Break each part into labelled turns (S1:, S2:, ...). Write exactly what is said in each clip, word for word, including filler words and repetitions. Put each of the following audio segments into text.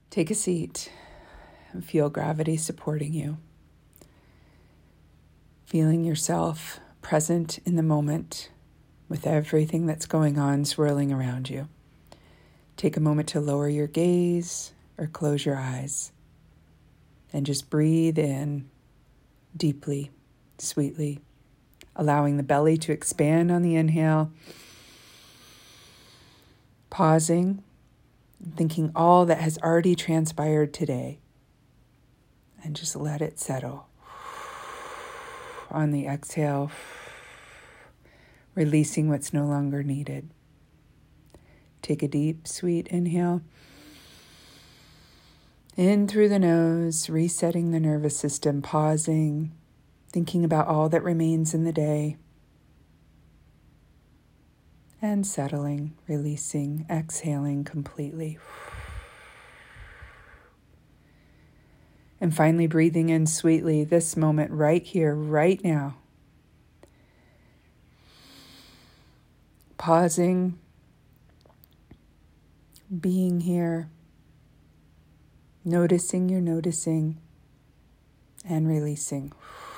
S1: Take a seat and feel gravity supporting you. Feeling yourself present in the moment with everything that's going on swirling around you. Take a moment to lower your gaze or close your eyes and just breathe in deeply, sweetly, allowing the belly to expand on the inhale, pausing, thinking all that has already transpired today, and just let it settle. On the exhale, releasing what's no longer needed. Take a deep, sweet inhale. In through the nose, resetting the nervous system, pausing, thinking about all that remains in the day. And settling, releasing, exhaling completely. And finally breathing in sweetly this moment right here, right now. Pausing, being here, noticing you're noticing, and releasing.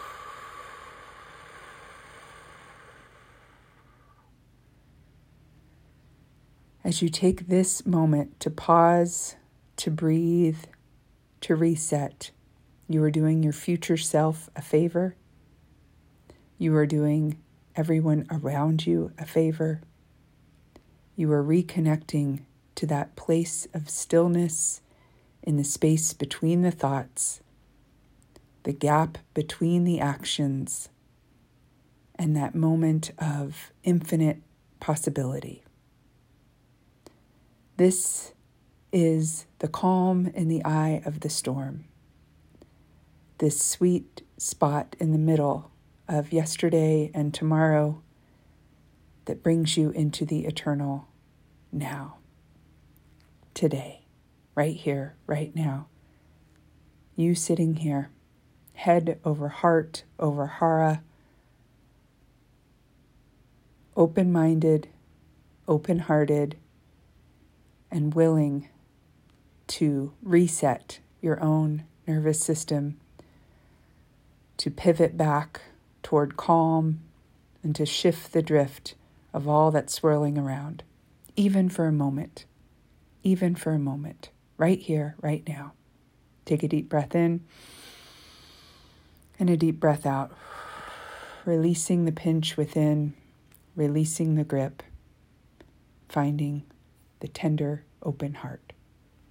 S1: As you take this moment to pause, to breathe, to reset, you are doing your future self a favor. You are doing everyone around you a favor. You are reconnecting to that place of stillness in the space between the thoughts, the gap between the actions, and that moment of infinite possibility. This is the calm in the eye of the storm. This sweet spot in the middle of yesterday and tomorrow that brings you into the eternal now. Today, right here, right now. You sitting here, head over heart, over hara, open-minded, open-hearted, and willing to reset your own nervous system, to pivot back toward calm, and to shift the drift of all that's swirling around, even for a moment, even for a moment, right here, right now. Take a deep breath in and a deep breath out, releasing the pinch within, releasing the grip, finding the tender, open heart.